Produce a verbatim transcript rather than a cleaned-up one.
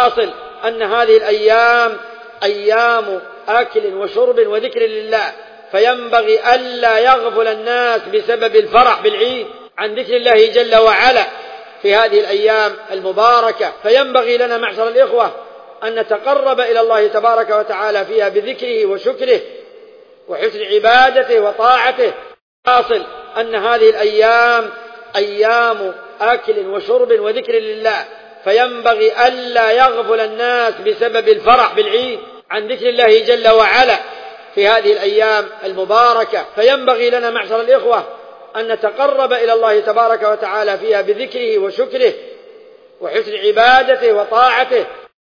حاصل أن هذه الأيام أيام أكل وشرب وذكر لله، فينبغي ألا يغفل الناس بسبب الفرح بالعيد عن ذكر الله جل وعلا في هذه الأيام المباركة. فينبغي لنا معشر الإخوة أن نتقرب إلى الله تبارك وتعالى فيها بذكره وشكره وحسن عبادته وطاعته. حاصل أن هذه الأيام أيام أكل وشرب وذكر لله، فينبغي ألا يغفل الناس بسبب الفرح بالعيد عن ذكر الله جل وعلا في هذه الأيام المباركة. فينبغي لنا معشر الإخوة أن نتقرب إلى الله تبارك وتعالى فيها بذكره وشكره وحسن عبادته وطاعته.